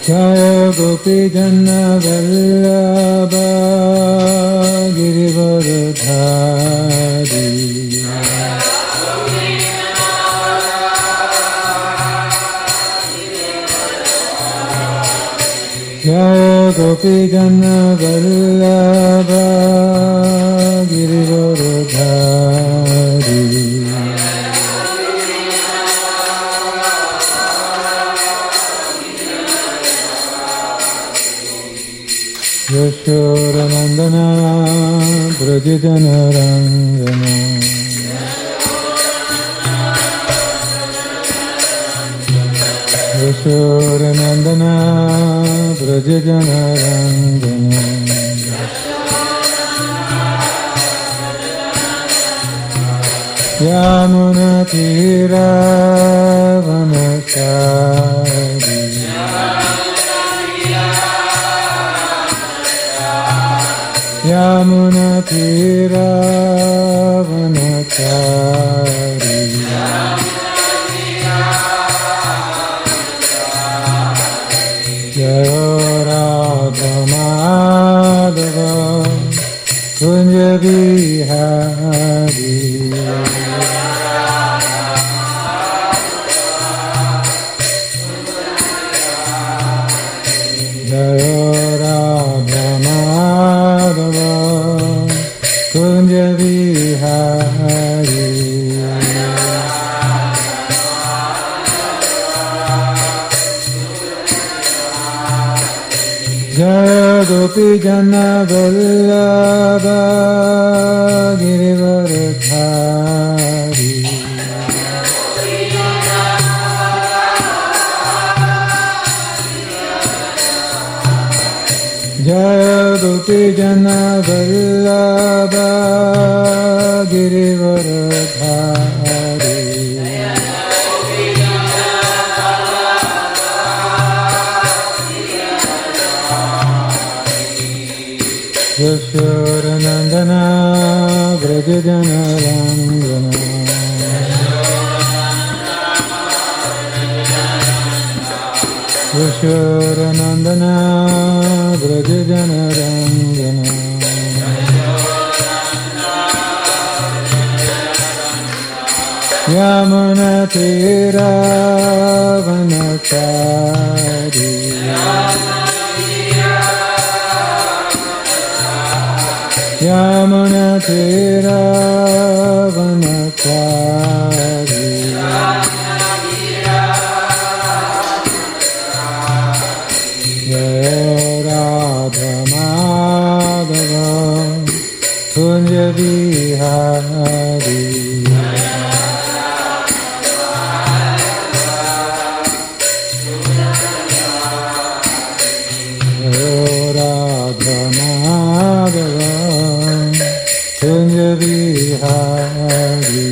Jaya Gopi Jana Vallabha Girivaradhari Jaya Gopi Jana Vallabha Girivaradhari Yashodanandana Brajajana Rangana Yashodanandana Brajajana Rangana Yamuna Tira Vanachari Yamuna Tira Vanachari Jaya Radha Madhava Kunja Vihari Jaya Radha Madhava Kunja Vihari Jaya Gopi Jana Vallabha Girivaradhari Jaya Gopi Jana Vallabha Girivaradhari Yashodanandana Brajajana Rangana Yashodanandana Brajajana Rangana Yamuna Tira Vanachari Yamuna Tira Vanachari Jaya Radha Madhava Kunja Vihari Radha Madhava Kunja Vihari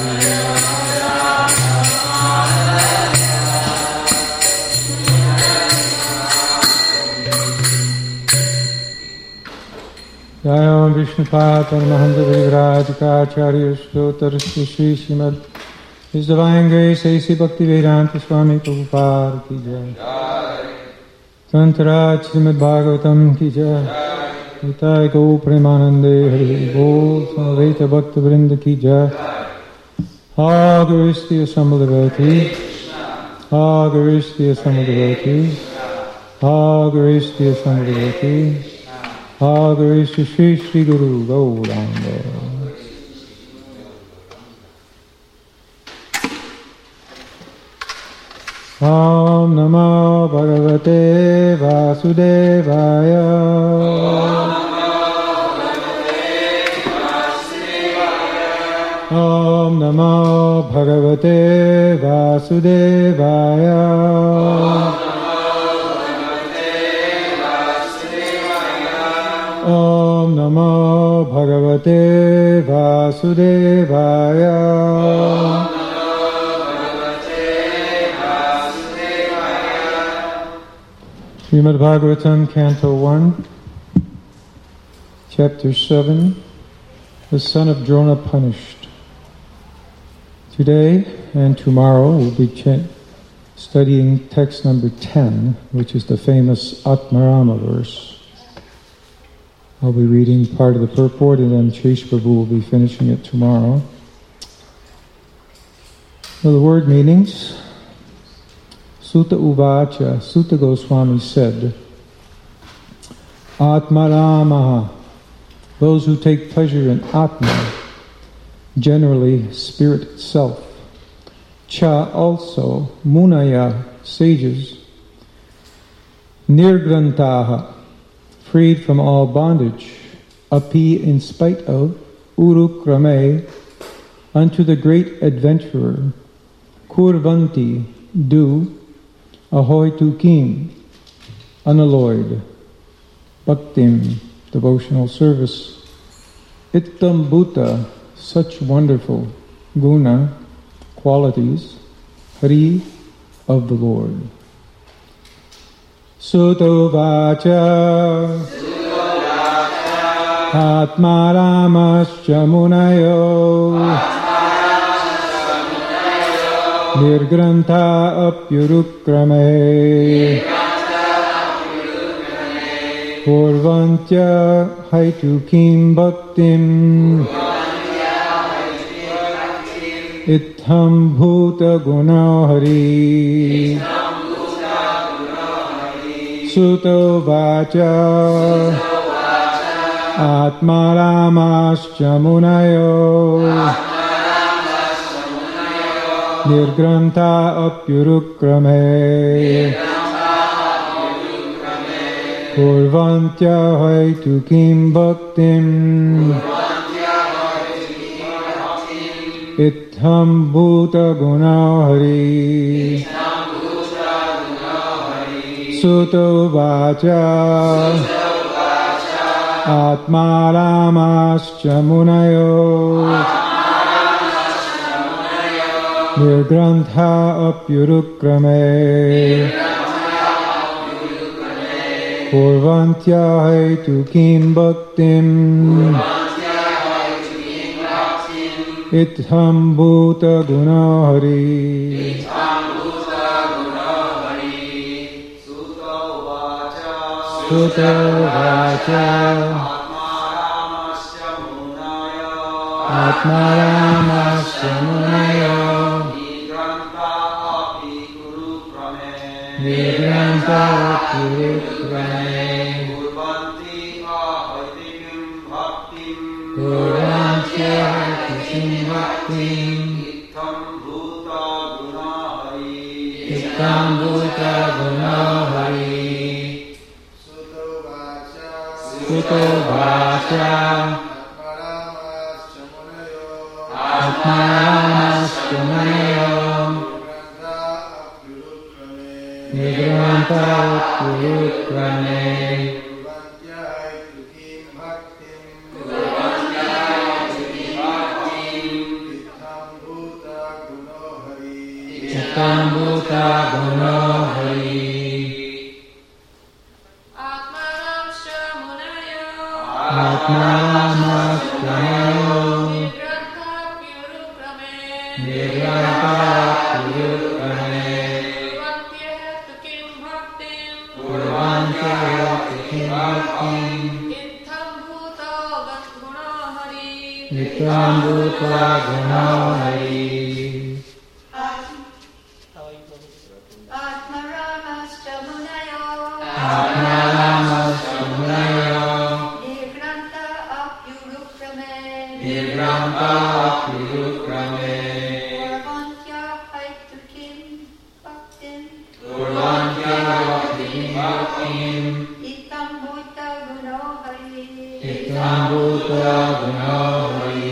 Jaya Om Vishnupad Paramahamsa Vigraj Kacharya Stotar Shri Srimad His Divine Grace A.C. Bhaktivedanta Swami Prabhupada Ki Jai Santaraj Srimad Bhagavatam Ki Jai Nitai Gau Premanande Hari Bol Samaveta Bhakta Vrinda Ki Jai Ha Guristi Assembled Devotees Ha Guristi Assembled Devotees Ha Guristi Assembled Devotees Ha Guristi Shri Shri Guru Gauranga Om Namo Bhagavate Vasudevaya Om Namo Bhagavate Vasudevaya Om Namo Bhagavate Vasudevaya Srimad Bhagavatam, Canto 1, Chapter 7, The Son of Drona Punished. Today and tomorrow we'll be studying text number 10, which is the famous Atmarama verse. I'll be reading part of the purport and then Chaish Prabhu will be finishing it tomorrow. So the word meanings. Sutta Uvacha, Sutta Goswami said, Atmaramaha, those who take pleasure in Atma, generally spirit itself. Cha also, Munaya, sages. Nirgrantaha, freed from all bondage. Api, in spite of. Urukrame, unto the great adventurer. Kurvanti, do. Ahoy tukim, unalloyed. Bhaktim, devotional service. Ittam bhuta, such wonderful. Guna, qualities. Hari, of the Lord. Sutta Vacha, Atmaramascha munayo, Nirgrantha apyurukrame, Purvantya haitukim bhaktim, Itham bhuta gunahari. Sutta Vacha, Atmaramascha munayo, Nirgrantha apyurukrame, Purvantya haitukim bhaktim, Itham bhuta gunahari. Sutta Vacha, Atmaramascha munayo, Nirgrantha apyurukrame, Purvantya haitukim bhaktim, Itham bhuta gunahari. Sutta Vacha, Atmaramascha munayo, Nirgrantha apyurukrame, Purvantya haitukim bhaktim, Itham bhuta gunahari. Sutta Vacha, Atmaramascha munayo, Nirgrantha apyurukrame, Itham bhuta gunahari. Atmaramascha munayo, Nirgrantha apyurukrame, Purvantya haitukim bhaktim, Itham bhuta gunahari. Atmaramascha munayo, Atmaramascha munayo, Nirgrantha apyurukrame, Purvantya haitukim bhaktim, Itham bhuta gunahari.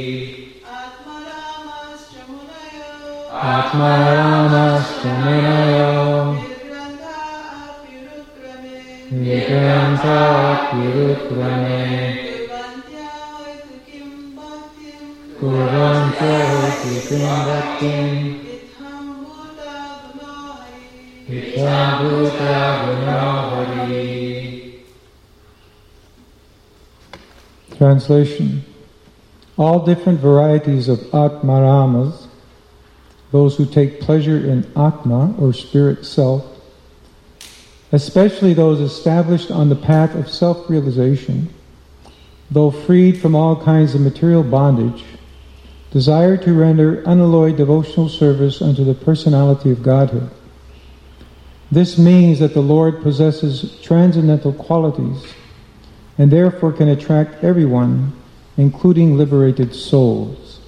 Atmaramascha munayo, Nirgrantha apyurukrame, Purvantya haitukim bhaktim, Itham bhuta gunahari. Translation. All different varieties of Atmaramas those who take pleasure in Atma, or spirit self, especially those established on the path of self-realization, though freed from all kinds of material bondage, desire to render unalloyed devotional service unto the personality of Godhead. This means that the Lord possesses transcendental qualities and therefore can attract everyone, including liberated souls.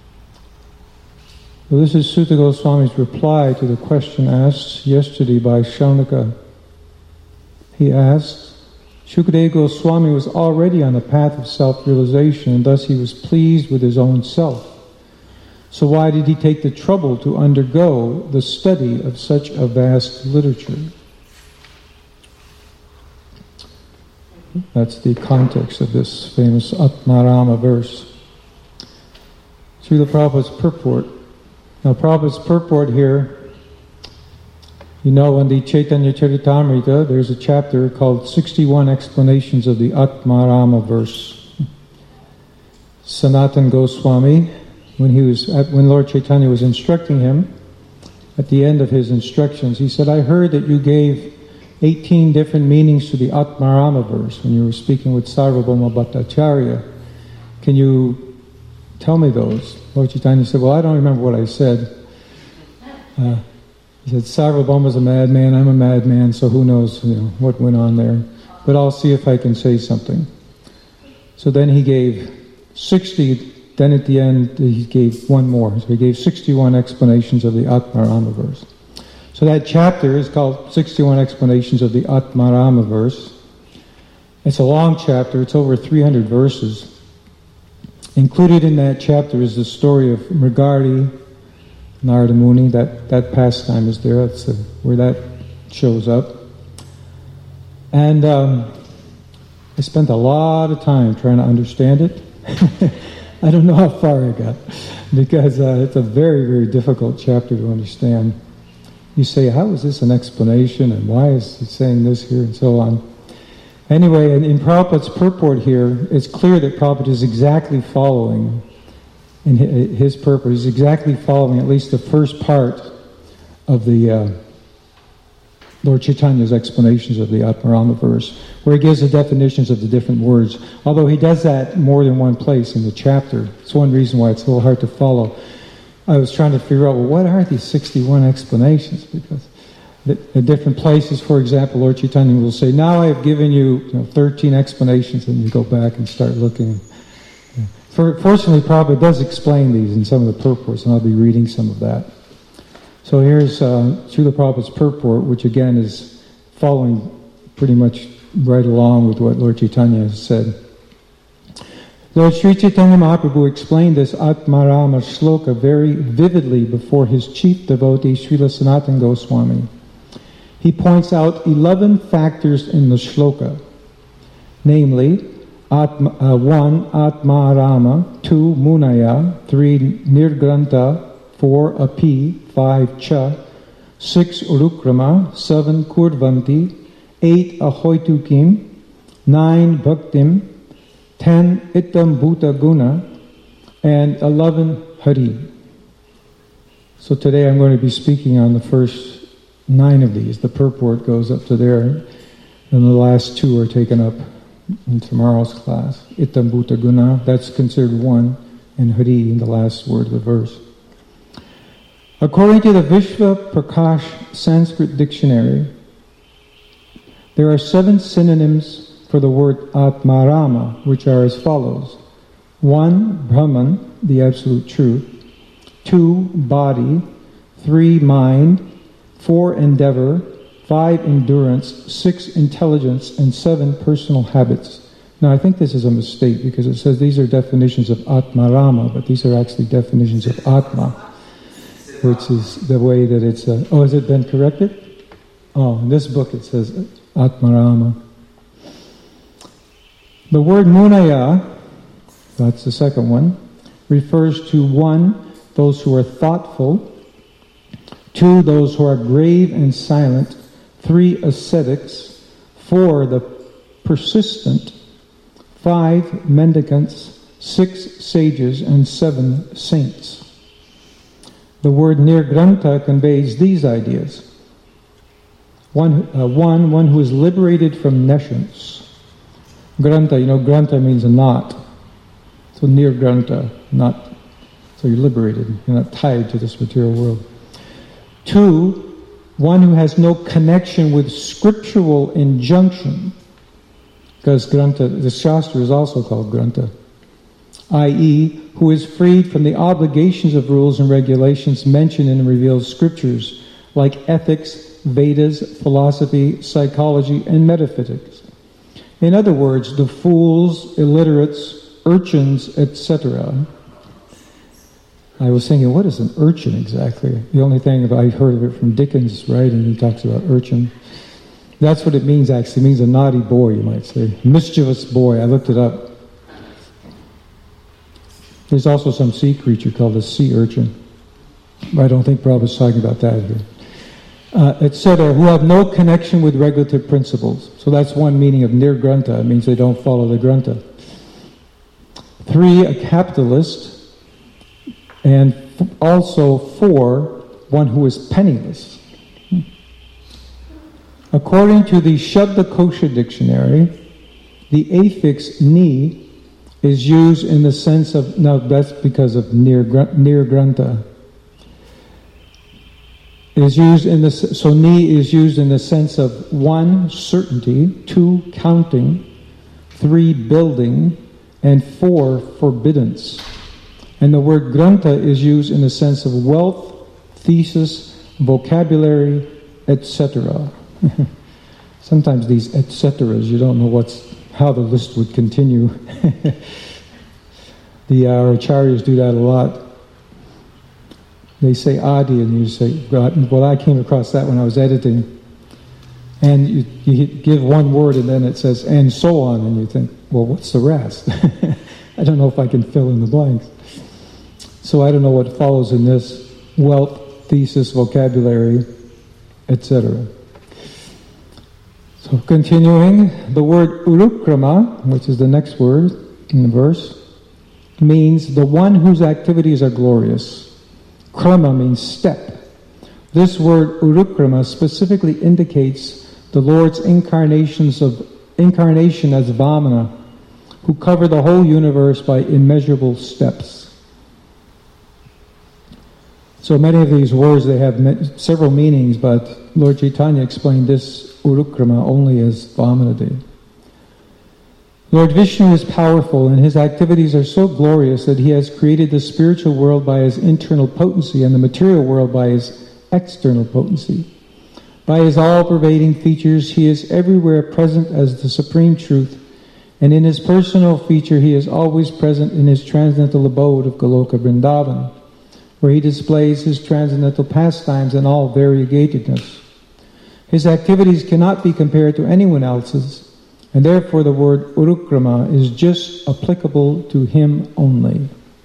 So this is Sutta Goswami's reply to the question asked yesterday by Shaunaka. He asked, Shukadeva Goswami was already on the path of self-realization, and thus he was pleased with his own self. So why did he take the trouble to undergo the study of such a vast literature? That's the context of this famous Atmarama verse. Srila Prabhupada's purport. Now Prabhupada's purport here, you know, in the Chaitanya Charitamrita, there's a chapter called 61 Explanations of the Atmarama verse. Sanatan Goswami, when Lord Chaitanya was instructing him, at the end of his instructions, he said, I heard that you gave 18 different meanings to the Atmarama verse when you were speaking with Sarvabhauma Bhattacharya. Can you tell me those? Lord Chaitanya said, well, I don't remember what I said. He said, Sarvabhauma's a madman, I'm a madman, so who knows what went on there. But I'll see if I can say something. So then he gave 60, then at the end he gave one more. So he gave 61 explanations of the Atmarama verse. So that chapter is called 61 Explanations of the Atmarama verse. It's a long chapter, it's over 300 verses. Included in that chapter is the story of Mrigardi, Narada Muni, that pastime is there, that's where that shows up. And I spent a lot of time trying to understand it. I don't know how far I got, because it's a very, very difficult chapter to understand. You say, how is this an explanation, and why is he saying this here, and so on. Anyway, in Prabhupada's purport here, it's clear that Prabhupada is exactly following in his purport. He's exactly following at least the first part of the Lord Chaitanya's explanations of the Atmarama verse, where he gives the definitions of the different words. Although he does that more than one place in the chapter. It's one reason why it's a little hard to follow. I was trying to figure out, well, what are these 61 explanations? Because at different places, for example, Lord Chaitanya will say, now I have given you 13 explanations, and you go back and start looking. Fortunately, Prabhupada does explain these in some of the purports, and I'll be reading some of that. So here's Srila Prabhupada's purport, which again is following pretty much right along with what Lord Chaitanya has said. Lord Sri Chaitanya Mahaprabhu explained this Atmarama shloka very vividly before his chief devotee, Srila Sanatana Goswami. He points out 11 factors in the shloka, namely, 1. Atmarama, 2. Munaya, 3. Nirgranta, 4. Api, 5. Cha, 6. Urukrama, 7. Kurvanti, 8. Ahoitukim, 9. Bhaktim, 10. Itam Bhuta Guna, and 11. Hari. So today I'm going to be speaking on the first 9 of these. The purport goes up to there, and the last 2 are taken up in tomorrow's class. Itam Bhuta Guna, that's considered 1, and Hari in the last word of the verse. According to the Vishva Prakash Sanskrit Dictionary, there are 7 synonyms for the word Atmarama, which are as follows. 1. Brahman, the absolute truth. 2. Body. 3. Mind. 4. Endeavor. 5. Endurance. 6. Intelligence. And 7. Personal habits. Now I think this is a mistake, because it says these are definitions of Atmarama, but these are actually definitions of Atma, which is the way that it's... has it been corrected? Oh, in this book it says Atmarama. The word Munaya, that's the second one, refers to 1, those who are thoughtful, 2, those who are grave and silent, 3, ascetics, 4, the persistent, 5, mendicants, 6, sages, and 7, saints. the word Nirgranta conveys these ideas. One who is liberated from nescience. Granta, granta means a knot. So Nirgranta, not. So you're liberated. You're not tied to this material world. 2, one who has no connection with scriptural injunction. Because Granta, the Shastra is also called Granta. I.e., who is freed from the obligations of rules and regulations mentioned in the revealed scriptures, like ethics, Vedas, philosophy, psychology, and metaphysics. In other words, the fools, illiterates, urchins, etc. I was thinking, what is an urchin exactly? The only thing that I've heard of it from Dickens, right? And he talks about urchin. That's what it means actually. It means a naughty boy, you might say. Mischievous boy. I looked it up. There's also some sea creature called a sea urchin. But I don't think Prabhupada's talking about that here. Etc., who have no connection with regulative principles. So that's one meaning of nirgranta. It means they don't follow the granta. 3, a capitalist. And also 4, one who is penniless. According to the Shabdakosha dictionary, the affix ni is used in the sense of, now that's because of nirgranta. So ni is used in the sense of 1, certainty, 2, counting, 3, building, and 4, forbiddance. And the word granta is used in the sense of wealth, thesis, vocabulary, etc. Sometimes these et-ceteras, you don't know how the list would continue. Our acharyas do that a lot. They say adi, and you say, well, I came across that when I was editing. And you give one word, and then it says, and so on, and you think, well, what's the rest? I don't know if I can fill in the blanks. So I don't know what follows in this: wealth, thesis, vocabulary, etc. So continuing, the word urukrama, which is the next word in the verse, means the one whose activities are glorious. Krama means step. This word urukrama specifically indicates the Lord's incarnation as Vamana, who cover the whole universe by immeasurable steps. So many of these words, they have several meanings, but Lord Chaitanya explained this urukrama only as Vamanadev. Lord Vishnu is powerful, and his activities are so glorious that he has created the spiritual world by his internal potency and the material world by his external potency. By his all-pervading features, he is everywhere present as the supreme truth, and in his personal feature, he is always present in his transcendental abode of Goloka Vrindavan, where he displays his transcendental pastimes in all variegatedness. His activities cannot be compared to anyone else's, and therefore the word urukrama is just applicable to him only.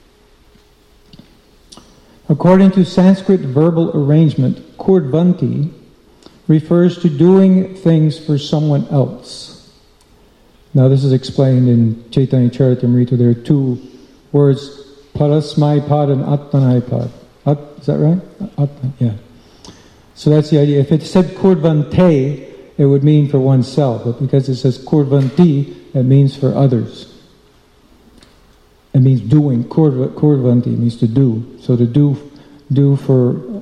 According to Sanskrit verbal arrangement, kurdvanti refers to doing things for someone else. Now this is explained in Chaitanya Charitamrita. There are 2 words, parasmaipad and atmanaipad. Is that right? Yeah. So that's the idea. If it said kurdvante, it would mean for oneself, but because it says kurdvanti, it means for others. It means doing. Kurdvanti means to do. So to do for,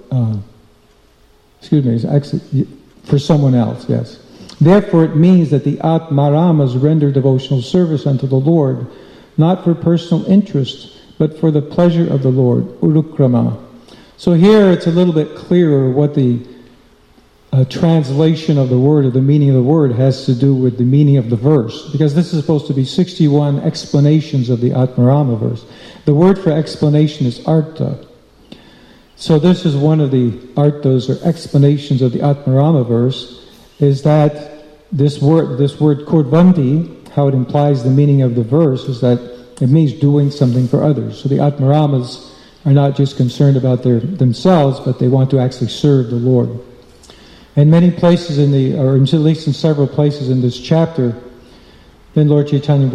for someone else, yes. Therefore it means that the Atmaramas render devotional service unto the Lord, not for personal interest, but for the pleasure of the Lord, urukrama. So here it's a little bit clearer what the translation of the word, or the meaning of the word, has to do with the meaning of the verse. Because this is supposed to be 61 explanations of the Atmarama verse. The word for explanation is artha. So this is one of the arthas, or explanations of the Atmarama verse, is that this word kurdvanti, how it implies the meaning of the verse, is that it means doing something for others. So the Atmaramas are not just concerned about themselves, but they want to actually serve the Lord. In many places or at least in several places in this chapter, then Lord Chaitanya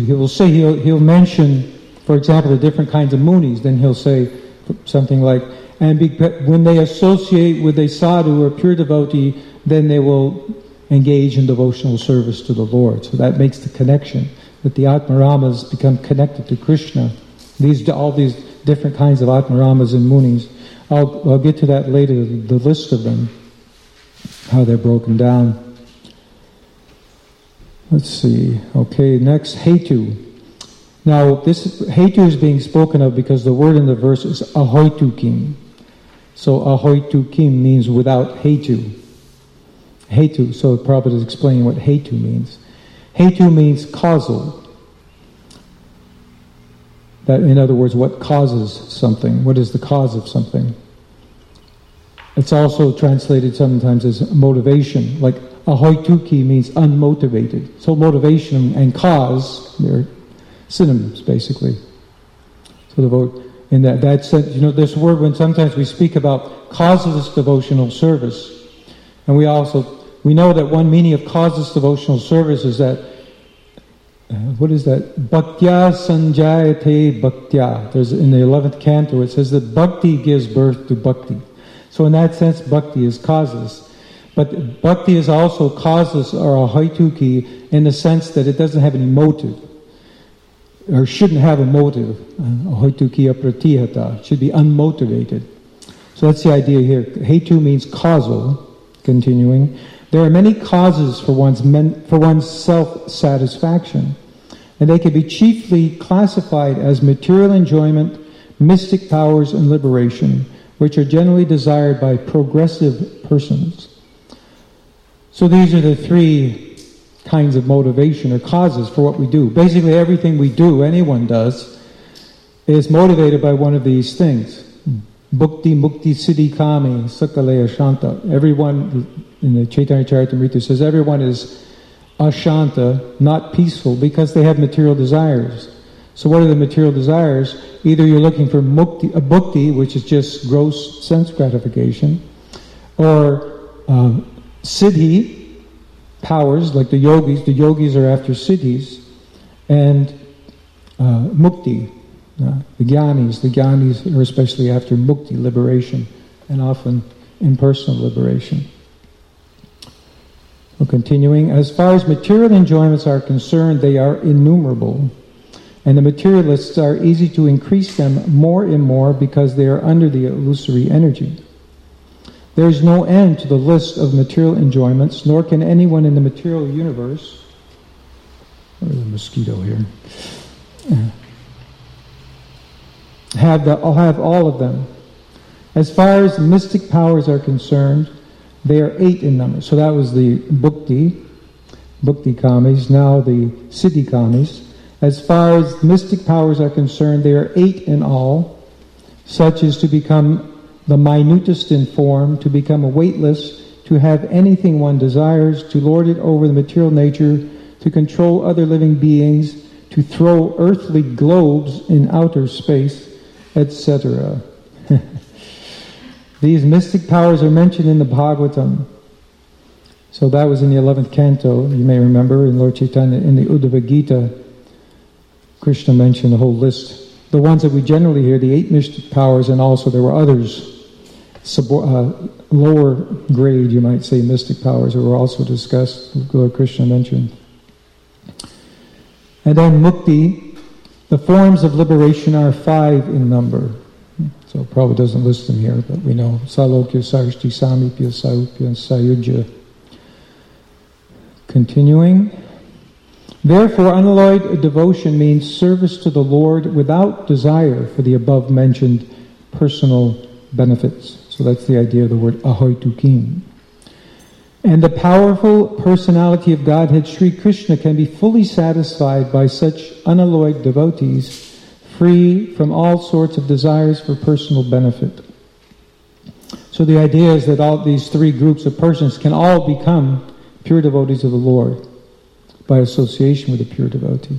he'll mention, for example, the different kinds of munis. Then he'll say something like, And when they associate with a sadhu or pure devotee, then they will engage in devotional service to the Lord. So that makes the connection, that the Atmaramas become connected to Krishna. All these different kinds of Atmaramas and Munis. I'll get to that later, the list of them, how they're broken down. Let's see. Okay, next, Hetu. Now, this Hetu is being spoken of because the word in the verse is ahoitukim. So ahoitukim means without Hetu. Hetu, so Prabhupada is explaining what Hetu means. Hetu means causal. That, in other words, what causes something. What is the cause of something? It's also translated sometimes as motivation. Like ahoituki means unmotivated. So motivation and cause, they're synonyms, basically. So in that sense, this word, when sometimes we speak about causeless devotional service, and we know that one meaning of causeless devotional service is that, what is that? Bhaktya sanjayate bhaktya. There's in the 11th canto, it says that bhakti gives birth to bhakti. So in that sense, bhakti is causeless. But bhakti is also causeless, or ahoituki, in the sense that it doesn't have any motive, or shouldn't have a motive. Ahoituki apratihata, should be unmotivated. So that's the idea here. Hetu means causal. Continuing, there are many causes for one's self-satisfaction, and they can be chiefly classified as material enjoyment, mystic powers, and liberation, which are generally desired by progressive persons. So these are the three kinds of motivation or causes for what we do. Basically everything we do, anyone does, is motivated by one of these things. Bhukti, Mukti, Siddhi, Kami, Sakaleya, Shanta. Everyone, in the Chaitanya Charitamrita says, everyone is ashanta, not peaceful, because they have material desires. So what are the material desires? Either you're looking for bhukti, which is just gross sense gratification, or siddhi, powers, like the yogis. The yogis are after siddhis, and mukti. The jnanis are especially after mukti, liberation, and often impersonal liberation. Well, continuing, as far as material enjoyments are concerned, they are innumerable, and the materialists are easy to increase them more and more because they are under the illusory energy. There is no end to the list of material enjoyments, nor can anyone in the material universe... There's a mosquito here. I'll have all of them. As far as mystic powers are concerned, they are 8 in number. So that was the bhukti kamis, now the siddhi kamis. As far as mystic powers are concerned, there are 8 in all, such as to become the minutest in form, to become weightless, to have anything one desires, to lord it over the material nature, to control other living beings, to throw earthly globes in outer space, etc. These mystic powers are mentioned in the Bhagavatam. So that was in the 11th canto, you may remember, in Lord Chaitanya, in the Uddhava Gita, Krishna mentioned the whole list. The ones that we generally hear, the 8 mystic powers, and also there were others, lower grade, you might say, mystic powers that were also discussed, Lord Krishna mentioned. And then mukti, the forms of liberation are 5 in number. So it probably doesn't list them here, but we know Salokya, Sarishti, Samipya, Saupya, and Sayujya. Continuing. Therefore, unalloyed devotion means service to the Lord without desire for the above-mentioned personal benefits. So that's the idea of the word ahoitukim. And the powerful personality of Godhead Sri Krishna can be fully satisfied by such unalloyed devotees, free from all sorts of desires for personal benefit. So the idea is that all these 3 groups of persons can all become pure devotees of the Lord by association with a pure devotee.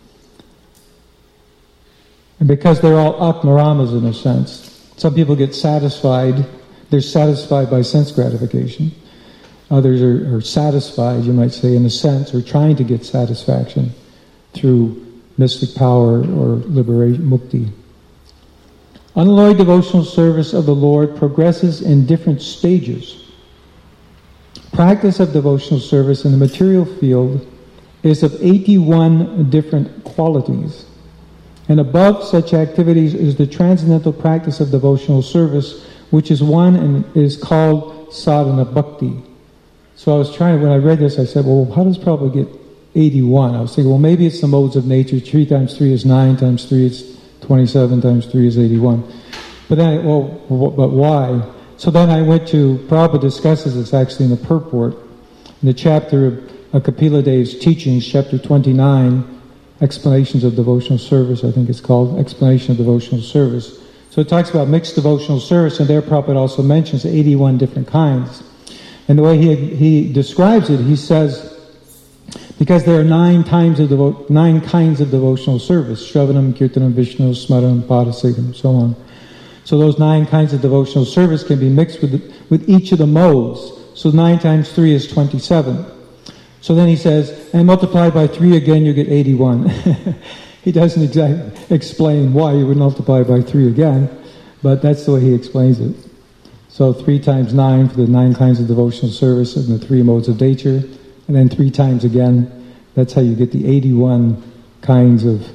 And because they're all Atmaramas in a sense, some people get satisfied, they're satisfied by sense gratification. Others are satisfied, you might say, in a sense, or trying to get satisfaction through mystic power or liberation, mukti. Unalloyed devotional service of the Lord progresses in different stages. Practice of devotional service in the material field is of 81 different qualities. And above such activities is the transcendental practice of devotional service, which is one and is called sadhana bhakti. So I was trying to, when I read this, I said, well, how does Prabhupada get 81? I was thinking, well, maybe it's the modes of nature. 3 times 3 is 9, times 3 is 27, times 3 is 81. But then, but why? So then I went to, Prabhupada discusses this actually in the purport, in the chapter of Kapila Dev's teachings, chapter 29, Explanations of Devotional Service, I think it's called, Explanation of Devotional Service. So it talks about mixed devotional service, and there Prabhupada also mentions 81 different kinds. And the way he describes it, he says, because there are 9 kinds of devotional service, Shravanam, Kirtanam, Vishnu, Smaranam, Padasekam, so on. So those 9 kinds of devotional service can be mixed with each of the modes. So 9 times 3 is 27. So then he says, and multiply by 3 again, you get 81. He doesn't exactly explain why you would multiply by 3 again, but that's the way he explains it. So 3 times 9 for the 9 kinds of devotional service and the 3 modes of nature, and then 3 times again, that's how you get the 81 kinds of,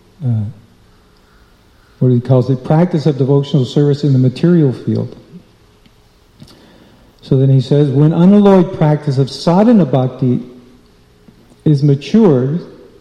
what he calls it, practice of devotional service in the material field. So then he says, when unalloyed practice of sadhana bhakti is matured,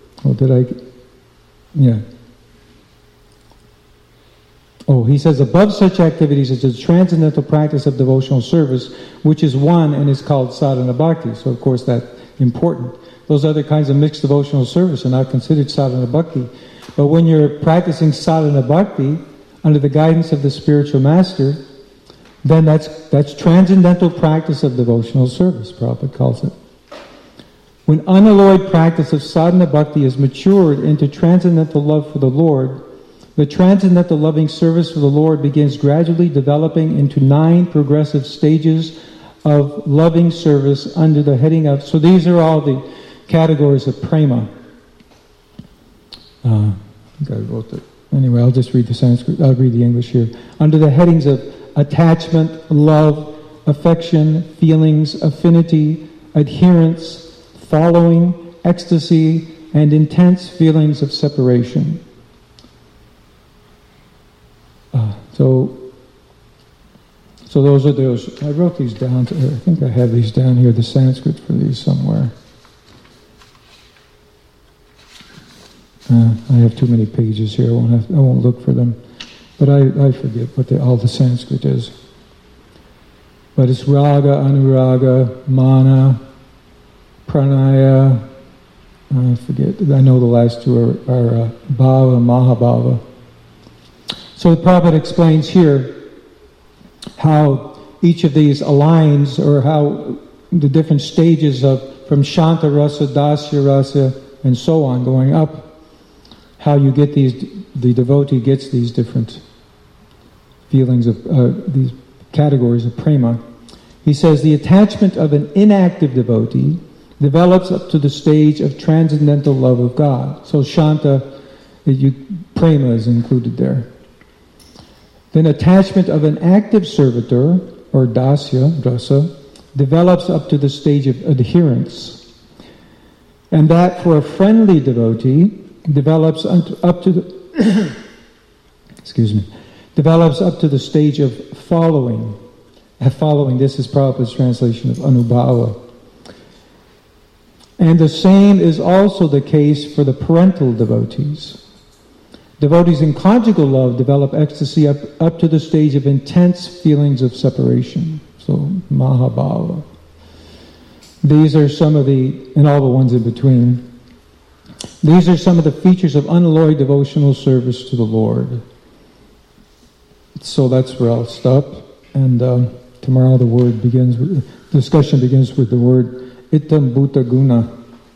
he says, above such activities is the transcendental practice of devotional service, which is one and is called sadhana bhakti. So of course that's important. Those other kinds of mixed devotional service are not considered sadhana bhakti. But when you're practicing sadhana bhakti under the guidance of the spiritual master, then that's transcendental practice of devotional service, Prabhupada calls it. When unalloyed practice of sadhana bhakti is matured into transcendental love for the Lord, the transcendental loving service for the Lord begins gradually developing into 9 progressive stages of loving service under the heading of... So these are all the categories of prema. I think I wrote that. Anyway, I'll just read the Sanskrit. I'll read the English here. Under the headings of attachment, love, affection, feelings, affinity, adherence, following, ecstasy, and intense feelings of separation. So those are those. I wrote these down. I think I have these down here, the Sanskrit for these somewhere. I have too many pages here. I won't look for them. But I forget what all the Sanskrit is. But it's raga, anuraga, mana, pranaya. I forget. I know the last 2 are bhava, mahabhava. So the Prabhupada explains here how each of these aligns, or how the different stages from Shanta Rasa, Dasya Rasa, and so on, going up, how you get the devotee gets these different feelings of, these categories of prema. He says the attachment of an inactive devotee develops up to the stage of transcendental love of God. So Shanta, prema is included there. Then attachment of an active servitor, or dasya, rasa, develops up to the stage of adherence. And that for a friendly devotee develops up to the develops up to the stage of following. Following, this is Prabhupada's translation of anubhava. And the same is also the case for the parental devotees. Devotees in conjugal love develop ecstasy up to the stage of intense feelings of separation. So, mahabhava. These are some of and all the ones in between. These are some of the features of unalloyed devotional service to the Lord. So that's where I'll stop. And tomorrow the discussion begins with the word itam bhuta guna.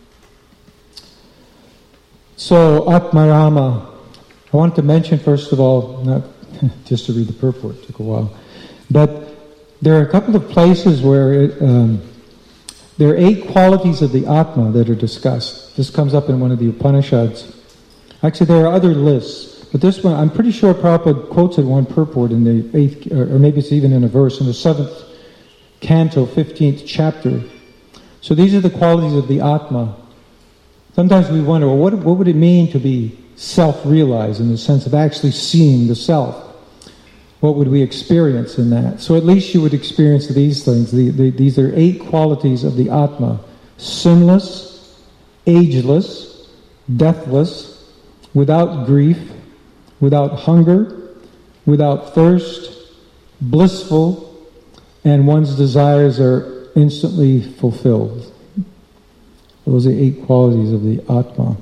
So, Atmarama. I want to mention, first of all, not just to read the purport, it took a while, but there are a couple of places where there are 8 qualities of the Atma that are discussed. This comes up in one of the Upanishads. Actually, there are other lists, But this one, I'm pretty sure Prabhupada quotes it one purport in the 8th, or maybe it's even in a verse, in the 7th canto, 15th chapter. So these are the qualities of the Atma. Sometimes we wonder, well, what would it mean to be self-realized in the sense of actually seeing the self? What would we experience in that? So at least you would experience these things. These are 8 qualities of the Atma. Sinless, ageless, deathless, without grief, without hunger, without thirst, blissful, and one's desires are instantly fulfilled. Those are 8 qualities of the Atma.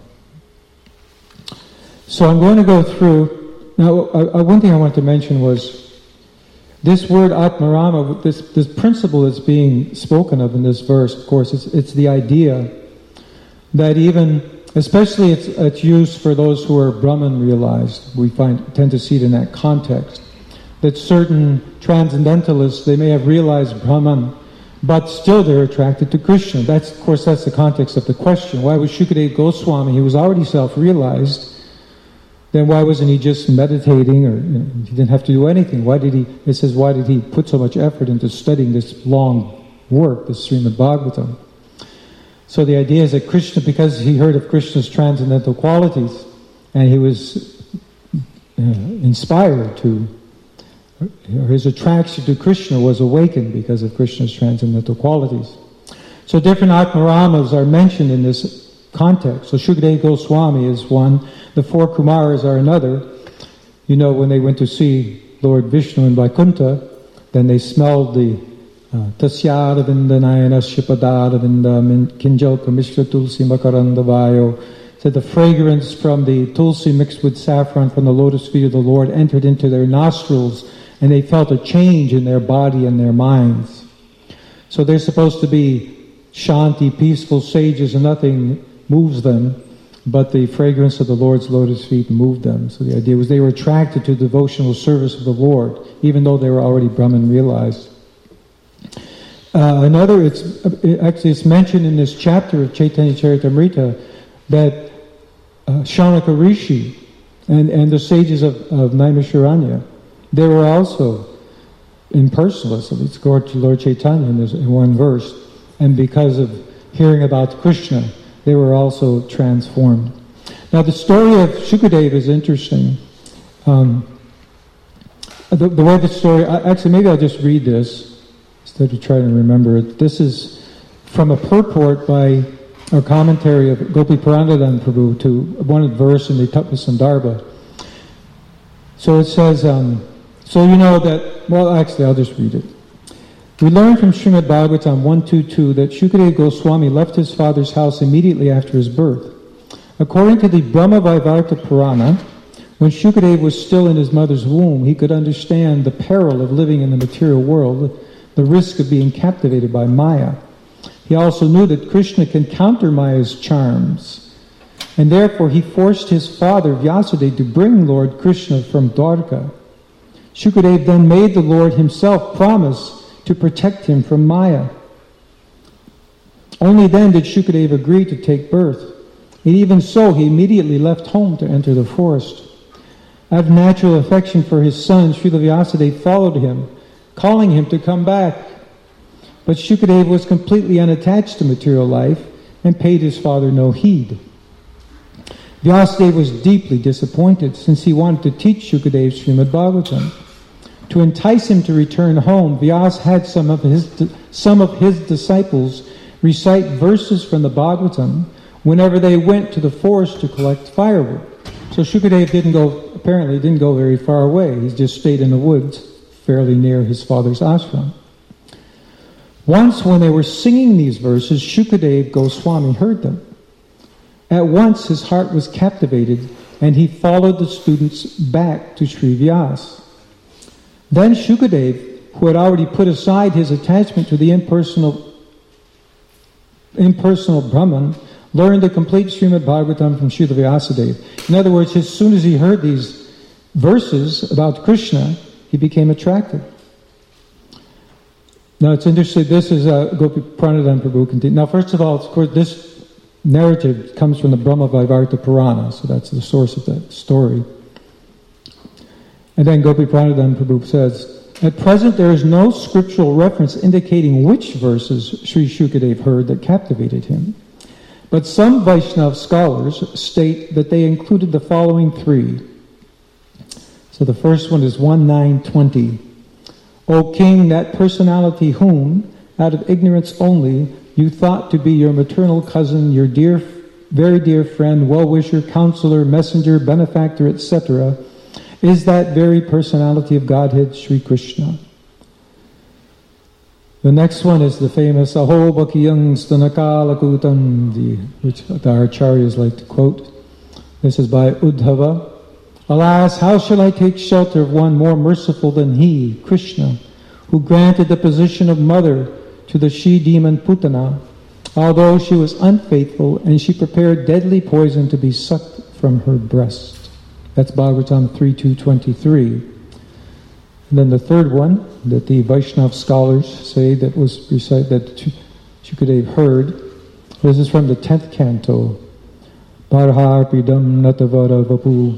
So I'm going to go through. Now, one thing I want to mention was this word Atmarama, this principle that's being spoken of in this verse. Of course, it's the idea that even, especially it's used for those who are Brahman realized. We tend to see it in that context. That certain transcendentalists, they may have realized Brahman, but still they're attracted to Krishna. Of course, that's the context of the question. Why was Shukadeva Goswami, he was already self-realized, then why wasn't he just meditating, or he didn't have to do anything? Why did he put so much effort into studying this long work, this Srimad Bhagavatam? So the idea is that Krishna, because he heard of Krishna's transcendental qualities, and he was inspired to, his attraction to Krishna was awakened because of Krishna's transcendental qualities. So different Atmaramas are mentioned in this context. So Shukadeva Goswami is one, the 4 Kumaras are another. You know, when they went to see Lord Vishnu in Vaikuntha, then they smelled the Tasyadavindanayana Shipadadavinda Kinjoka Mishra Tulsi Makaranda Vayo. Said the fragrance from the tulsi mixed with saffron from the lotus feet of the Lord entered into their nostrils, and they felt a change in their body and their minds. So they're supposed to be shanti, peaceful sages, and nothing moves them, but the fragrance of the Lord's lotus feet moved them. So the idea was they were attracted to devotional service of the Lord, even though they were already Brahman realized. It's mentioned in this chapter of Chaitanya Charitamrita that Shaunaka Rishi and the sages of Naimisharanya, they were also impersonalists. Let's go to Lord Chaitanya in one verse, and because of hearing about Krishna, they were also transformed. Now the story of Shukadeva is interesting. The way the story, actually maybe I'll just read this instead of trying to remember it. This is from a purport by a commentary of Gopi Puranadhan Prabhu to one verse in the Tattva Sandarbha. So it says, so you know that, well actually I'll just read it. We learn from Srimad Bhagavatam 122 that Shukadeva Goswami left his father's house immediately after his birth. According to the Brahma Vaivarta Purana, when Shukadeva was still in his mother's womb, he could understand the peril of living in the material world, the risk of being captivated by Maya. He also knew that Krishna can counter Maya's charms, and therefore he forced his father Vyasadeva to bring Lord Krishna from Dwarka. Shukadeva then made the Lord himself promise to protect him from Maya. Only then did Shukadeva agree to take birth. And even so, he immediately left home to enter the forest. Out of natural affection for his son, Srila Vyasadeva followed him, calling him to come back. But Shukadeva was completely unattached to material life and paid his father no heed. Vyasadeva was deeply disappointed, since he wanted to teach Shukadeva Srimad Bhagavatam. To entice him to return home, Vyas had some of his disciples recite verses from the Bhagavatam whenever they went to the forest to collect firewood. So Shukadeva apparently didn't go very far away. He just stayed in the woods fairly near his father's ashram. Once when they were singing these verses, Shukadeva Goswami heard them. At once his heart was captivated, and he followed the students back to Sri Vyas. Then Shukadeva, who had already put aside his attachment to the impersonal Brahman, learned the complete Srimad Bhagavatam from Srila Vyasadeva. In other words, as soon as he heard these verses about Krishna, he became attracted. Now it's interesting, this is Gopi Puranadhan Prabhu continued. Now first of all, of course, this narrative comes from the Brahma Vaivarta Purana, so that's the source of that story. And then Gopi Pranadhan Prabhu says, at present there is no scriptural reference indicating which verses Sri Shukadev heard that captivated him. But some Vaishnava scholars state that they included the following three. So the first one is 1.9.20. O king, that personality whom, out of ignorance only, you thought to be your maternal cousin, your dear, very dear friend, well-wisher, counselor, messenger, benefactor, etc., is that very personality of Godhead, Sri Krishna. The next one is the famous Aho Bhakiyang Stanakala Kutam, which the Acharyas like to quote. This is by Uddhava. Alas, how shall I take shelter of one more merciful than he, Krishna, who granted the position of mother to the she-demon Putana, although she was unfaithful and she prepared deadly poison to be sucked from her breast. That's Bhagavatam 3.2.23. And then the third one that the Vaishnava scholars say that was recited, that Shukadev heard, this is from the 10th canto. Parharpidam natavara vapu.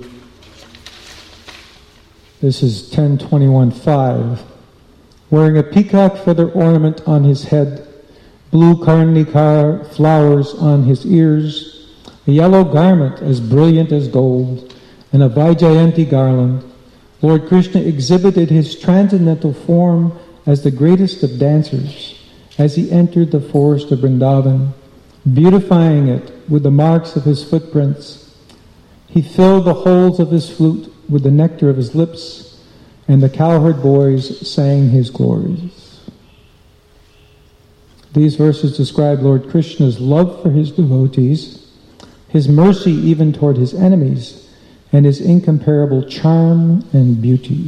This is 10.21.5. Wearing a peacock feather ornament on his head, blue karnikar flowers on his ears, a yellow garment as brilliant as gold, and a Vaijayanti garland, Lord Krishna exhibited his transcendental form as the greatest of dancers as he entered the forest of Vrindavan, beautifying it with the marks of his footprints. He filled the holes of his flute with the nectar of his lips, and the cowherd boys sang his glories. These verses describe Lord Krishna's love for his devotees, his mercy even toward his enemies, and his incomparable charm and beauty.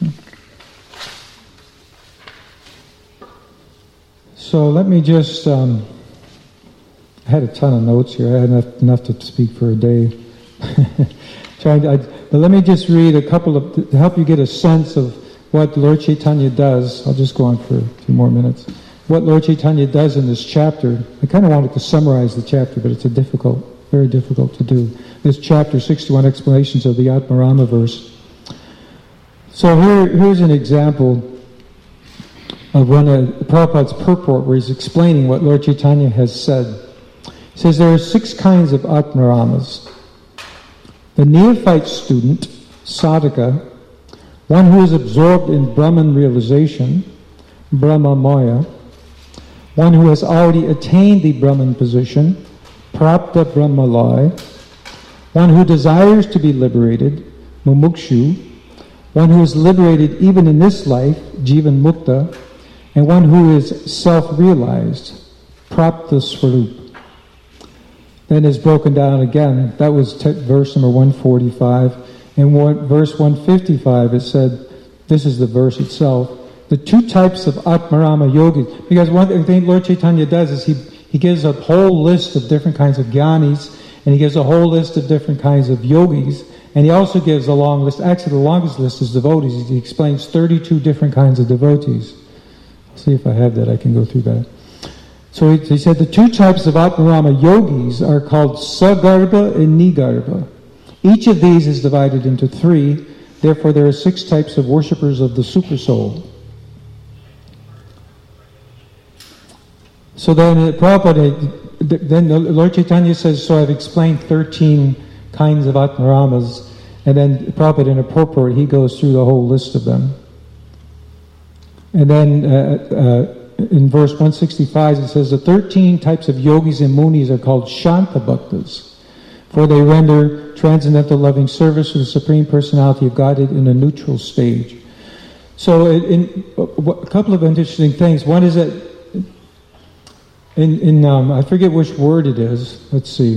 So let me just, I had a ton of notes here. I had enough to speak for a day. But let me just read a couple of, to help you get a sense of what Lord Chaitanya does. I'll just go on for a few more minutes. What Lord Chaitanya does in this chapter. I kind of wanted to summarize the chapter, but it's very difficult to do. This chapter, 61 explanations of the Atmarama verse. So here's an example of one of Prabhupada's purport where he's explaining what Lord Chaitanya has said. He says there are 6 kinds of Atmaramas. The neophyte student, sadhaka, one who is absorbed in Brahman realization, Brahma Maya, one who has already attained the Brahman position, Prapta Brahmalaya, one who desires to be liberated, Mumukshu, one who is liberated even in this life, Jivan Mukta, and one who is self-realized, Prapta Swarup. Then is broken down again. That was verse number 145. In verse 155 it said, this is the verse itself, the 2 types of Atmarama yogis. Because one thing Lord Chaitanya does is he gives a whole list of different kinds of jnanis, and he gives a whole list of different kinds of yogis, and he also gives a long list. Actually, the longest list is devotees. He explains 32 different kinds of devotees. Let's see if I have that, I can go through that. So he said the 2 types of Atmarama yogis are called Sagarbha and Nigarbha. Each of these is divided into 3, therefore there are 6 types of worshippers of the Supersoul. So then Prabhupada, then Lord Chaitanya says, so I've explained 13 kinds of Atmaramas, and then Prabhupada in a purport, he goes through the whole list of them. And then in verse 165 it says, the 13 types of yogis and munis are called Shanta Bhaktas, for they render transcendental loving service to the Supreme Personality of Godhead in a neutral stage. So a couple of interesting things. One is that I forget which word it is. Let's see.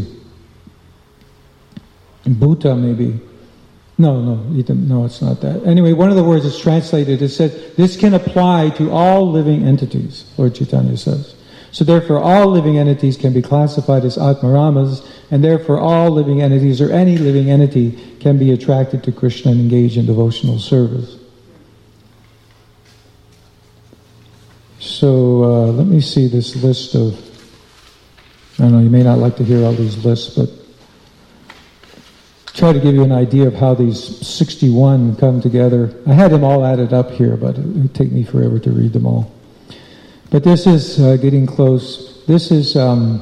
Bhuta, maybe. No, it's not that. Anyway, one of the words is translated. It said, this can apply to all living entities, Lord Chaitanya says. So therefore, all living entities can be classified as Atmaramas, and therefore all living entities, or any living entity, can be attracted to Krishna and engage in devotional service. So let me see this list of, I don't know, you may not like to hear all these lists, but try to give you an idea of how these 61 come together. I had them all added up here, but it would take me forever to read them all. But this is getting close. This is, let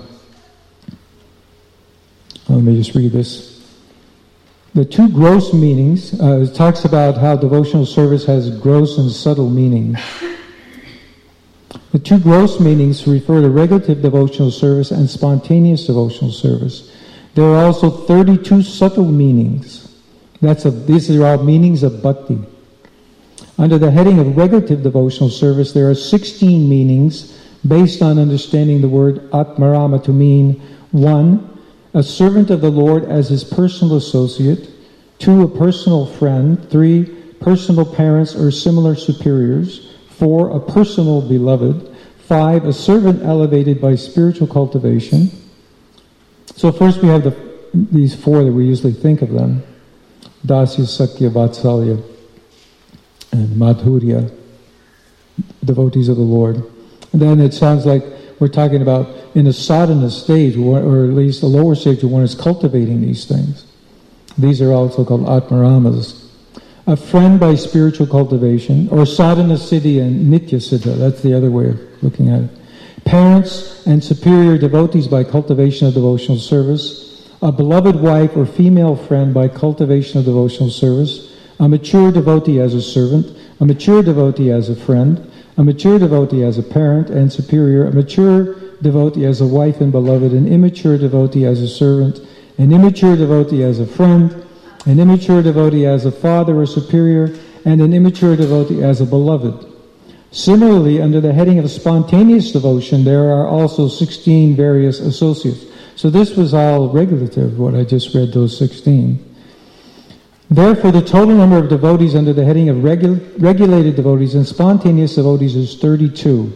me just read this. The two gross meanings, it talks about how devotional service has gross and subtle meanings. The two gross meanings refer to regulative devotional service and spontaneous devotional service. There are also 32 subtle meanings. These are all meanings of bhakti. Under the heading of regulative devotional service, there are 16 meanings based on understanding the word Atmarama to mean 1. A servant of the Lord as his personal associate. 2. A personal friend. 3. Personal parents or similar superiors. 4. A personal beloved. 5. A servant elevated by spiritual cultivation. So first we have these 4 that we usually think of them. Dasya, Sakya, Vatsalya, and Madhurya, devotees of the Lord. And then it sounds like we're talking about in a sadhana stage, or at least a lower stage where one is cultivating these things. These are also called Atmaramas. A friend by spiritual cultivation, or sadhana siddhi and nitya siddha, that's the other way of looking at it. Parents and superior devotees by cultivation of devotional service. A beloved wife or female friend by cultivation of devotional service. A mature devotee as a servant. A mature devotee as a friend. A mature devotee as a parent and superior. A mature devotee as a wife and beloved. An immature devotee as a servant. An immature devotee as a friend. An immature devotee as a father or superior. And an immature devotee as a beloved. Similarly, under the heading of spontaneous devotion, there are also 16 various associates. So this was all regulative, what I just read, those 16. Therefore, the total number of devotees under the heading of regulated devotees and spontaneous devotees is 32.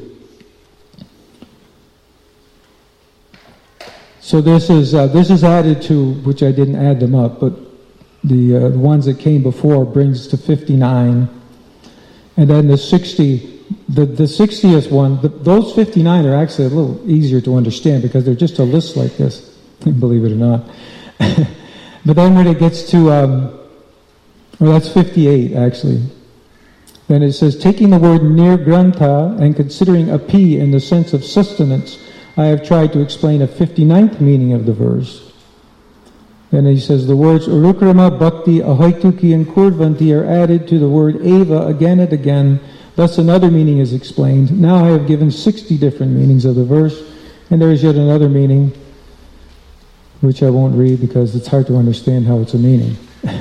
So this is added to, which I didn't add them up, but the ones that came before brings to 59. And then the 60... The 60th one, those 59 are actually a little easier to understand because they're just a list like this, believe it or not. But then when it gets to, well, that's 58 actually. Then it says, taking the word nirgrantha and considering api in the sense of sustenance, I have tried to explain a 59th meaning of the verse. Then he says, the words urukrama, bhakti, ahaituki, and kurvanti are added to the word eva again and again. Thus another meaning is explained. Now I have given 60 different meanings of the verse, and there is yet another meaning, which I won't read because it's hard to understand how it's a meaning.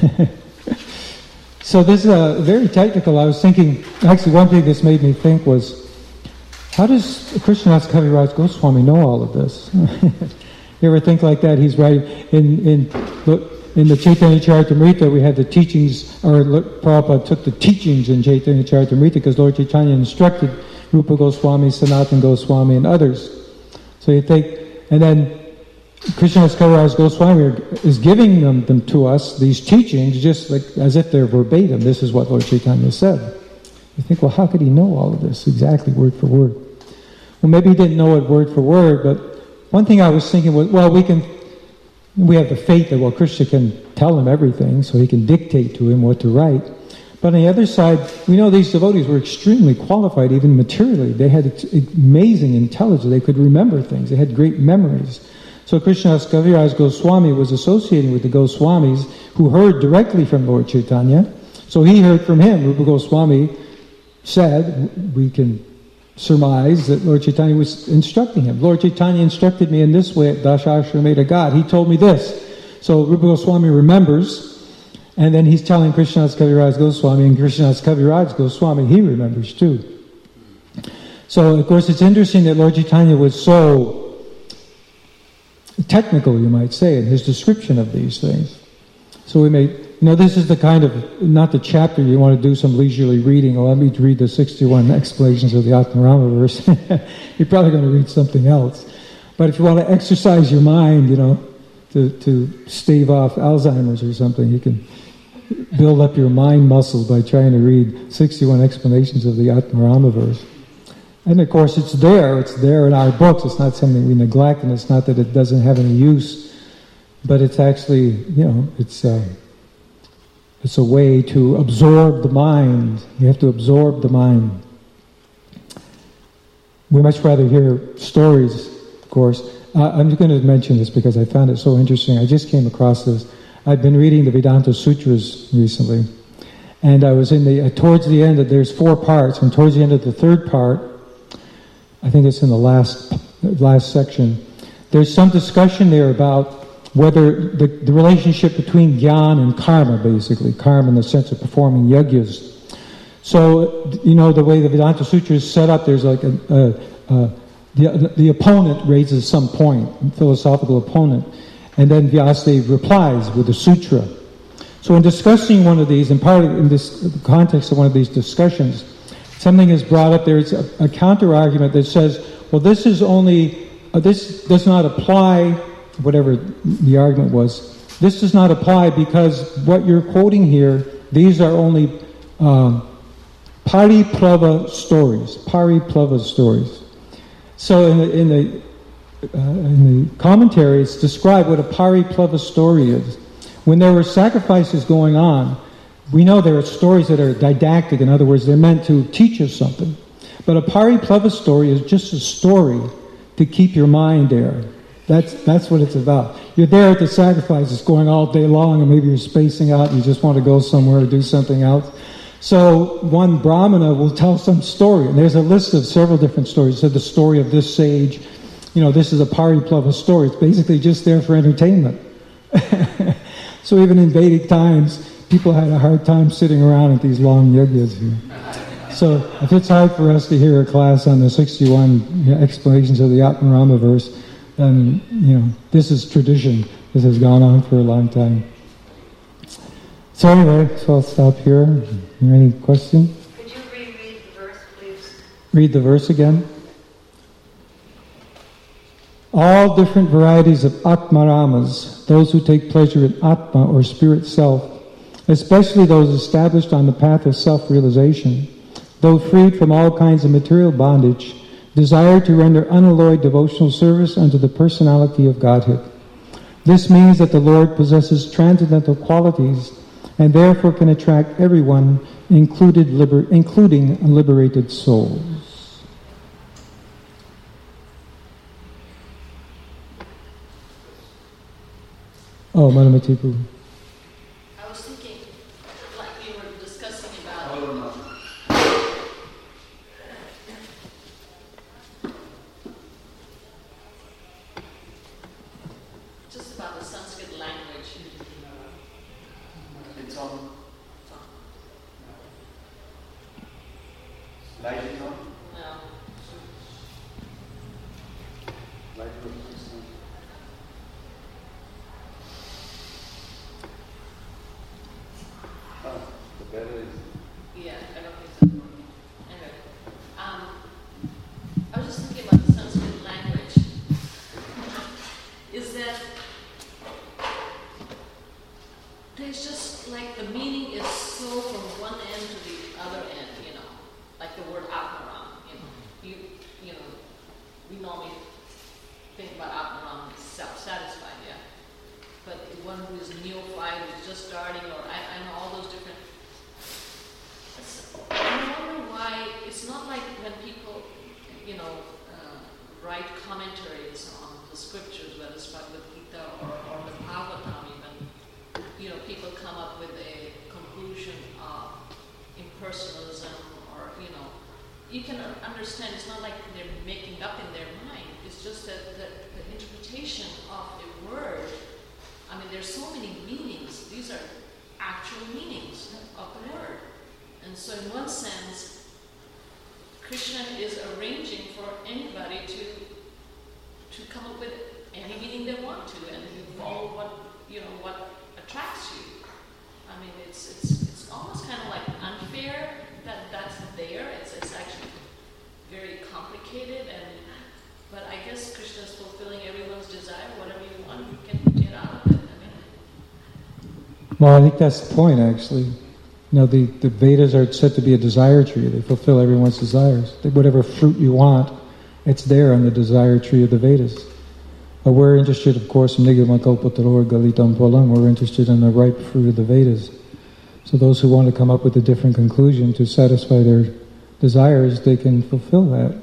So this is very technical. I was thinking, actually one thing this made me think was, how does Krishnadas Kaviraj Goswami know all of this? You ever think like that? He's writing in the Chaitanya Charitamrita, we had the teachings, or Prabhupada took the teachings in Chaitanya Charitamrita because Lord Chaitanya instructed Rupa Goswami, Sanatana Goswami, and others. So you think, and then Krishnadas Kaviraj Goswami is giving them to us, these teachings, just like as if they're verbatim. This is what Lord Chaitanya said. You think, well, how could he know all of this exactly, word for word? Well, maybe he didn't know it word for word, but one thing I was thinking was, well, we have the faith that, well, Krishna can tell him everything, so he can dictate to him what to write. But on the other side, we know these devotees were extremely qualified, even materially. They had amazing intelligence. They could remember things. They had great memories. So Krishnadas Kaviraj Goswami was associating with the Goswamis who heard directly from Lord Chaitanya. So he heard from him. Rupa Goswami said, we can surmise that Lord Chaitanya was instructing him. Lord Chaitanya instructed me in this way at Dashashrameta Ghat. He told me this. So Rupa Goswami remembers, and then he's telling Krishnadas Kaviraj Goswami, and Krishnadas Kaviraj Goswami, he remembers too. So, of course, it's interesting that Lord Chaitanya was so technical, you might say, in his description of these things. So we may... this is the kind of, not the chapter you want to do some leisurely reading. Let me read the 61 explanations of the Atmarama verse. You're probably going to read something else. But if you want to exercise your mind, to stave off Alzheimer's or something, you can build up your mind muscles by trying to read 61 explanations of the Atmarama verse. And of course it's there in our books. It's not something we neglect, and it's not that it doesn't have any use. but it's actually, it's a way to absorb the mind. You have to absorb the mind. We much rather hear stories, of course. I'm going to mention this because I found it so interesting. I just came across this. I've been reading the Vedanta Sutras recently, and I was towards the end, there's 4 parts, and towards the end of the 3rd part, I think it's in the last section, there's some discussion there about whether the relationship between jnana and karma, basically, karma in the sense of performing yajnas. So, the way the Vedanta Sutra is set up, there's like the opponent raises some point, philosophical opponent, and then Vyasadeva replies with a sutra. So in discussing one of these, and in this context of one of these discussions, something is brought up. There's a counter-argument that says, well, this does not apply, whatever the argument was, this does not apply because what you're quoting here, these are only pariplava stories. So in the commentary, it's described what a pariplava story is. When there were sacrifices going on, we know there are stories that are didactic. In other words, they're meant to teach us something. But a pariplava story is just a story to keep your mind there. That's what it's about. You're there at the sacrifice, it's going all day long, and maybe you're spacing out and you just want to go somewhere or do something else. So one brahmana will tell some story, and there's a list of several different stories. So the story of this sage, this is a pariplava story. It's basically just there for entertainment. So even in Vedic times, people had a hard time sitting around at these long yajnas here. So if it's hard for us to hear a class on the 61 explanations of the Atmarama verse, then, this is tradition. This has gone on for a long time. So anyway, I'll stop here. Any question? Could you reread the verse, please? Read the verse again. All different varieties of Atmaramas, those who take pleasure in Atma or spirit self, especially those established on the path of self-realization, though freed from all kinds of material bondage, desire to render unalloyed devotional service unto the personality of Godhead. This means that the Lord possesses transcendental qualities and therefore can attract everyone, including liberated souls. Oh, Madam Atipu. I was thinking, like we were discussing about... just about the Sanskrit language. It's on. Light it on? No. Light it on. The better is. Yeah, I don't think that's working. Anyway, I was just thinking about the Sanskrit language. Is that there's just like the meaning is so from one end to the other end, like the word Atmaram. We normally think about Atmaram as self-satisfied, yeah. But one who is neophyte, who's just starting, or I know all those different. I wonder why it's not like when people, write commentaries on the scriptures, whether it's Bhagavad Gita or the Bhagavatam even, people come up with a conclusion of impersonalism or, you can understand it's not like they're making up in their mind. It's just that the interpretation of a word, there's so many meanings. These are actual meanings of the word. And so in one sense, Krishna is arranging for anybody to come up with any meaning they want to, and you follow what attracts you. It's almost kind of like unfair that that's there. It's actually very complicated, but I guess Krishna is fulfilling everyone's desire. Whatever you want, you can get out of it. Well, I think that's the point, actually. The Vedas are said to be a desire tree. They fulfill everyone's desires. Whatever fruit you want, it's there on the desire tree of the Vedas. But we're interested, of course, in Nigamakalpataro Galitam Phalam, we're interested in the ripe fruit of the Vedas. So those who want to come up with a different conclusion to satisfy their desires, they can fulfill that.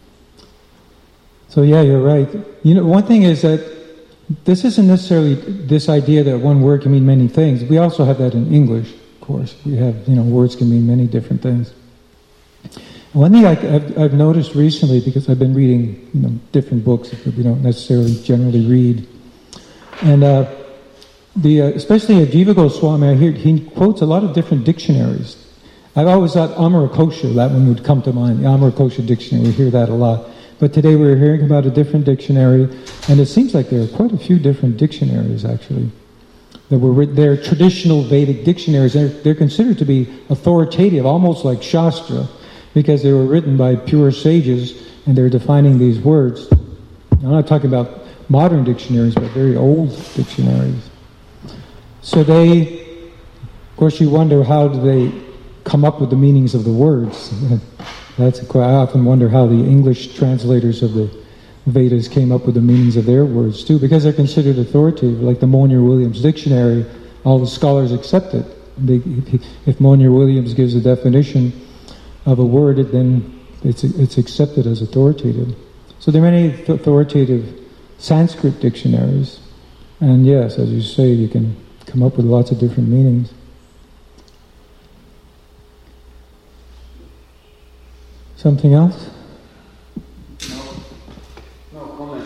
So yeah, you're right. One thing is that this isn't necessarily this idea that one word can mean many things. We also have that in English, of course. We have, words can mean many different things. One thing I've noticed recently, because I've been reading, different books that we don't necessarily generally read, and especially Jiva Goswami, I hear he quotes a lot of different dictionaries. I've always thought Amarakosha, that one would come to mind, the Amarakosha dictionary, we hear that a lot. But today we're hearing about a different dictionary, and it seems like there are quite a few different dictionaries, actually. They're traditional Vedic dictionaries. They're considered to be authoritative, almost like Shastra, because they were written by pure sages, and they're defining these words. I'm not talking about modern dictionaries, but very old dictionaries. So of course you wonder, how do they come up with the meanings of the words? I often wonder how the English translators of the Vedas came up with the meanings of their words too, because they're considered authoritative. Like the Monier-Williams dictionary, all the scholars accept it. If Monier-Williams gives a definition of a word, then it's accepted as authoritative. So there are many authoritative Sanskrit dictionaries, and yes, as you say, you can come up with lots of different meanings. Something else? No comment.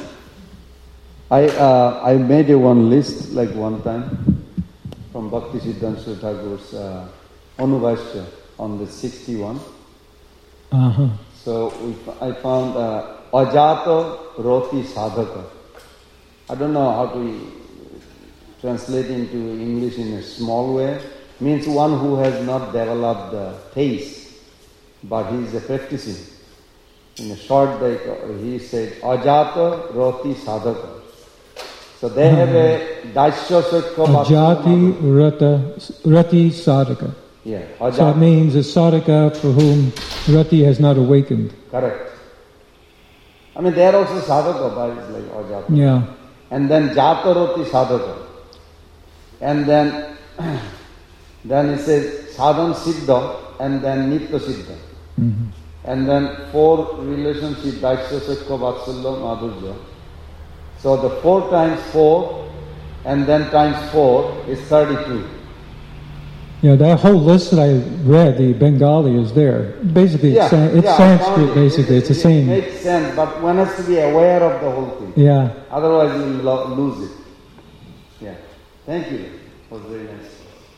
I made one list like one time from Bhakti Siddhanta Thakur's Anubhashya on the 61. Uh-huh. So I found Ajata Roti Sadhaka. I don't know how to translate into English in a small way. Means one who has not developed the taste, but he is practicing. In a short, he said, Ajata Roti Sadhaka. So they have a Daisya Sakha Ajati Rati Sadhaka. Yeah. So it means a sadhaka for whom Rati has not awakened. Correct. I mean, they are also sadhaka, but it's like Ajata. Yeah. And then Jata Roti Sadhaka. And then it says Sadhan Siddha and then Nitya Siddha. Mm-hmm. And then 4 relationship, Daisya Sakha Vatsalya Madhurya. So the 4 times 4 and then times 4 is 32. Yeah, that whole list that I read, the Bengali, is there. Basically, it's Sanskrit, basically. It's the same. It makes sense, but one has to be aware of the whole thing. Yeah. Otherwise you will lose it. Yeah. Thank you. It was very nice.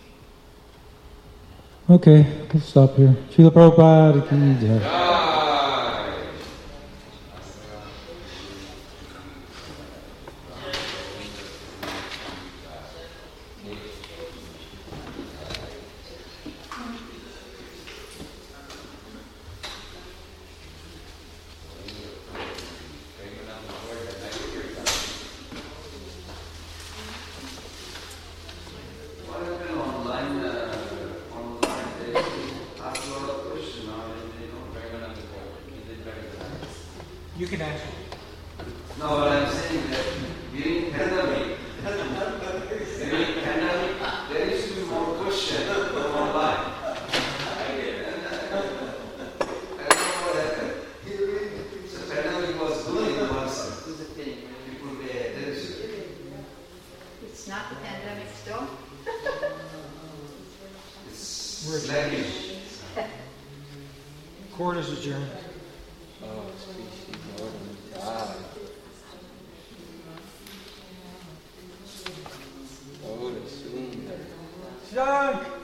Okay, let's stop here. Srila Prabhupada ki jai. You can answer. No, but I'm saying that during pandemic, there used to be more questions online. I don't know what happened. So pandemic was good in one sense. People pay attention. It's not the pandemic still. It's sluggish. Court is adjourned. Oh, species more than die. Oh, the soon. Shank!